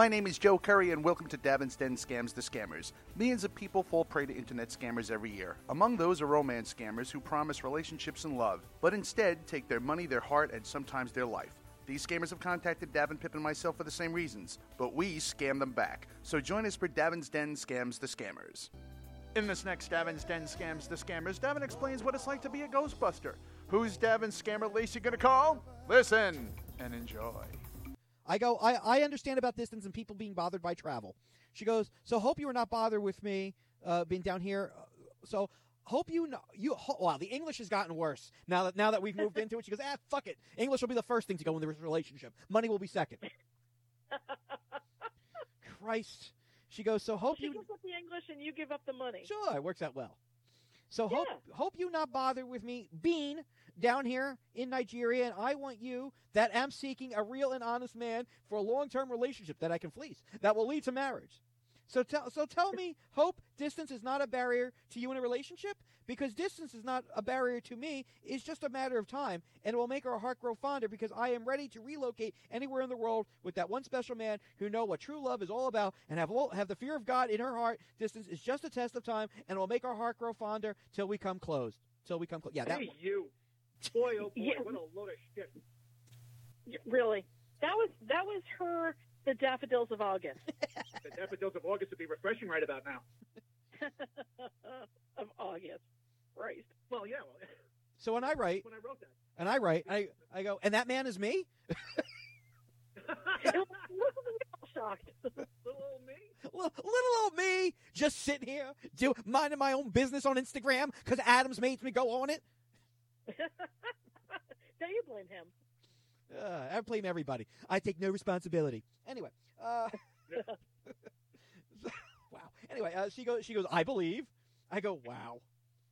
My name is Joe Curry, and welcome to Davin's Den Scams the Scammers. Millions of people fall prey to internet scammers every year. Among those are romance scammers who promise relationships and love, but instead take their money, their heart, and sometimes their life. These scammers have contacted Davin, Pip, and myself for the same reasons, but we scam them back. So join us for Davin's Den Scams the Scammers. In this next Davin's Den Scams the Scammers, Davin explains what it's like to be a Ghostbuster. Who's Davin's scammer Lacey gonna call? Listen and enjoy. I understand about distance and people being bothered by travel. She goes, so hope you were not bothered with me being down here. So hope wow, the English has gotten worse now that we've moved into it. She goes, fuck it. English will be the first thing to go in the relationship. Money will be second. Christ. She goes, so hope she gives up the English and you give up the money. Sure, it works out well. So hope you not bother with me being down here in Nigeria, and I want you that am seeking a real and honest man for a long-term relationship that I can fleece, that will lead to marriage. So tell me, hope distance is not a barrier to you in a relationship? Because distance is not a barrier to me. It's just a matter of time, and it will make our heart grow fonder because I am ready to relocate anywhere in the world with that one special man who know what true love is all about and have the fear of God in her heart. Distance is just a test of time, and it will make our heart grow fonder till we come close. Yeah, that. Hey, you. Boy, oh boy, what a load of shit. Really? That was her, the Daffodils of August. The Daffodils of August would be refreshing right about now. Of August. Right. Well, yeah. So when I wrote that, I go, and that man is me? Shocked. Little old me? Little old me, just sitting here, minding my own business on Instagram because Adams made me go on it. Don't you blame him? I blame everybody. I take no responsibility. Anyway, wow. Anyway, she goes, I believe. I go, wow.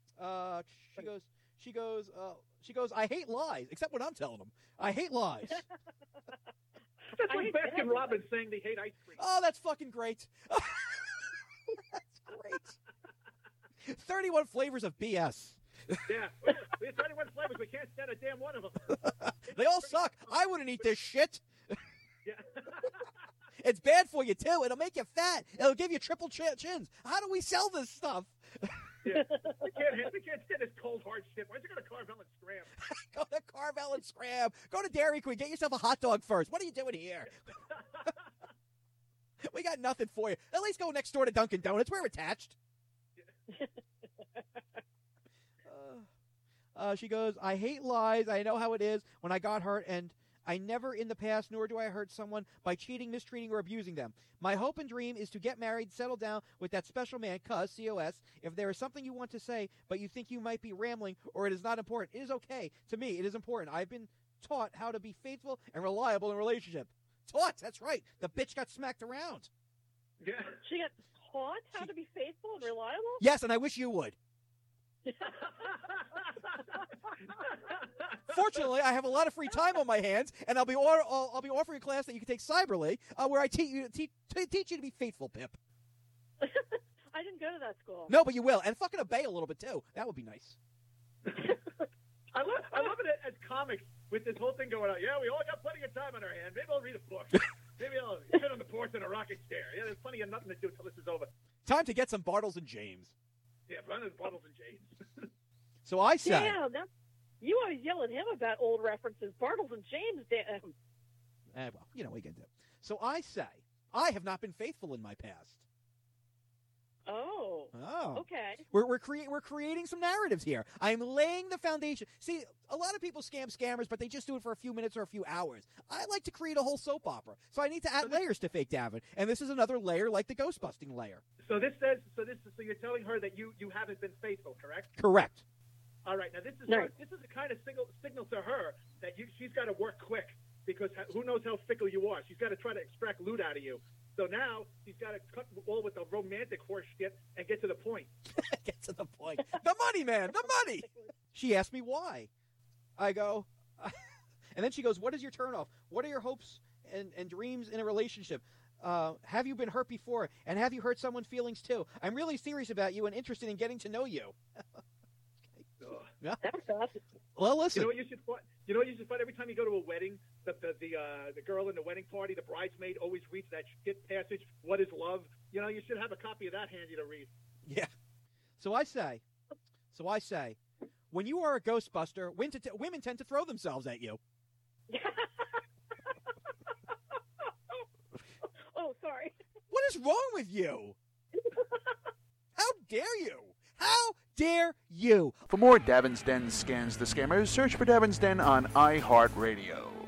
She goes, I hate lies, except when I'm telling them. I hate lies. That's like Baskin Robbins saying they hate ice cream. Oh, that's fucking great. That's great. 31 flavors of BS. Yeah, we have 31 flavors. We can't stand a damn one of them. They all suck. I wouldn't eat this shit. Yeah. It's bad for you, too. It'll make you fat. It'll give you triple chins. How do we sell this stuff? Yeah. We can't stand this cold, hard shit. Why don't you go to Carvel and Scram? Go to Carvel and Scram. Go to Dairy Queen. Get yourself a hot dog first. What are you doing here? We got nothing for you. At least go next door to Dunkin' Donuts. We're attached. She goes, I hate lies. I know how it is when I got hurt, and I never in the past, nor do I hurt someone by cheating, mistreating, or abusing them. My hope and dream is to get married, settle down with that special man, C-O-S. If there is something you want to say, but you think you might be rambling or it is not important, it is okay. To me, it is important. I've been taught how to be faithful and reliable in a relationship. Taught, that's right. The bitch got smacked around. Yeah. She got taught how to be faithful and reliable? Yes, and I wish you would. Fortunately, I have a lot of free time on my hands, and I'll be offering a class that you can take cyberly, where I teach you to be faithful, Pip. I didn't go to that school. No, but you will, and fucking obey a little bit too. That would be nice. I love it as comics with this whole thing going on. Yeah, we all got plenty of time on our hand. Maybe I'll read a book. Maybe I'll sit on the porch in a rocking chair. Yeah, there's plenty of nothing to do until this is over. Time to get some Bartles and James. Yeah, run as Bartles and James. So I say. Damn, you always yell at him about old references. Bartles and James, damn. Well, you know, we can do. So I say, I have not been faithful in my past. Oh. Okay. We're creating some narratives here. I'm laying the foundation. See, a lot of people scam scammers, but they just do it for a few minutes or a few hours. I like to create a whole soap opera, so I need to add layers to Fake Davin, and this is another layer, like the ghost busting layer. So you're telling her that you haven't been faithful, correct? Correct. All right. Now this is the kind of signal to her that she's got to work quick because who knows how fickle you are. She's got to try to extract loot out of you. So now she's got to cut all with the romantic horse shit and get to the point. Get to the point. The money, man. The money. She asked me why. I go, and then she goes, what is your turnoff? What are your hopes and dreams in a relationship? Have you been hurt before? And have you hurt someone's feelings too? I'm really serious about you and interested in getting to know you. Yeah. That's awesome. Well, listen. You know what you should find every time you go to a wedding the girl in the wedding party, the bridesmaid, always reads that skit passage, "What is love?" You know, you should have a copy of that handy to read. Yeah. So I say, when you are a Ghostbuster, women tend to throw themselves at you. Oh, sorry. What is wrong with you? How dare you? How dare you? For more Davin's Den Scans the Scammers, search for Davin's Den on iHeartRadio.